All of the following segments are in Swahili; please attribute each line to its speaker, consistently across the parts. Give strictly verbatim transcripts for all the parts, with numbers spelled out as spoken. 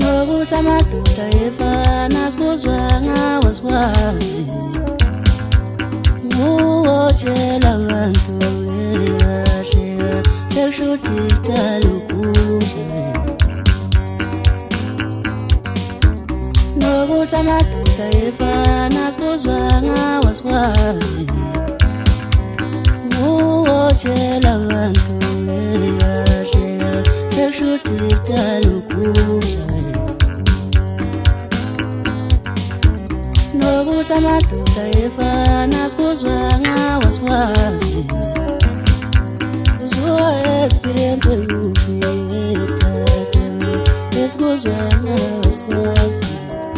Speaker 1: nokuthi amadoda efana sikuzwanga wasikwazi nguwotshela abantu elasheka ekushuthidala ukudla nokuthi amadoda efana sikuzwanga wasikwazi nguwotshela abantu elasheka ekushuthidala ukudla nokuthi amadoda efana sikuzwanga wasikwazi uzwa experience ukuphi esikuzwanga wasikwazi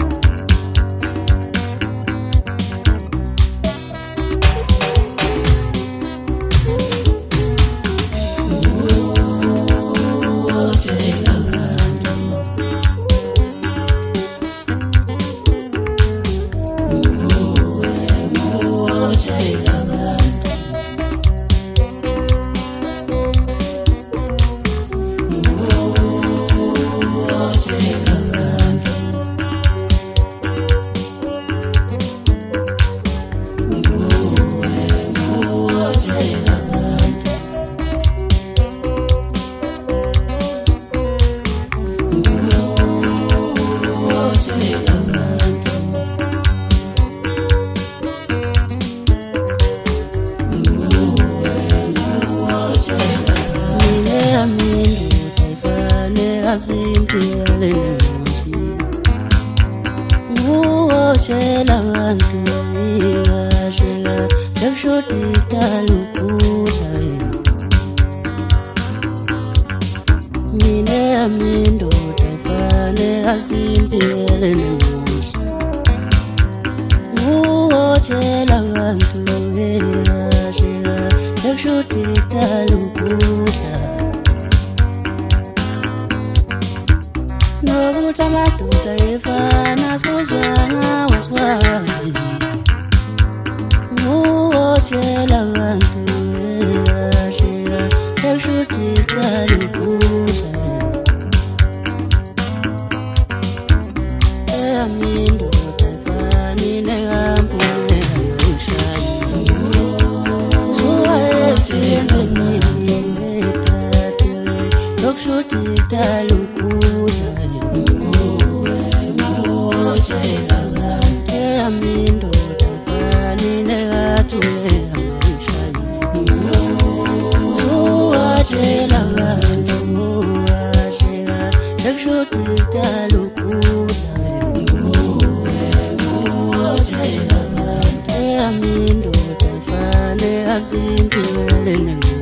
Speaker 1: asimpilele nguwotshela abantu elasheka ekushuthidala ukudla mina yami indoda efane asimpilele nguwotshela abantu elasheka ekushuthidala ukudla nokuthi amadoda efana sikuzwanga wasikwazi nguwotshela abantu elasheka ekushuthidala ukudla eyami indoda efanile kampulela ngishayi zuwa efimbeni etate yokushuthidala ukudla ekushuthidala ukudla eyami indoda efane asimpilele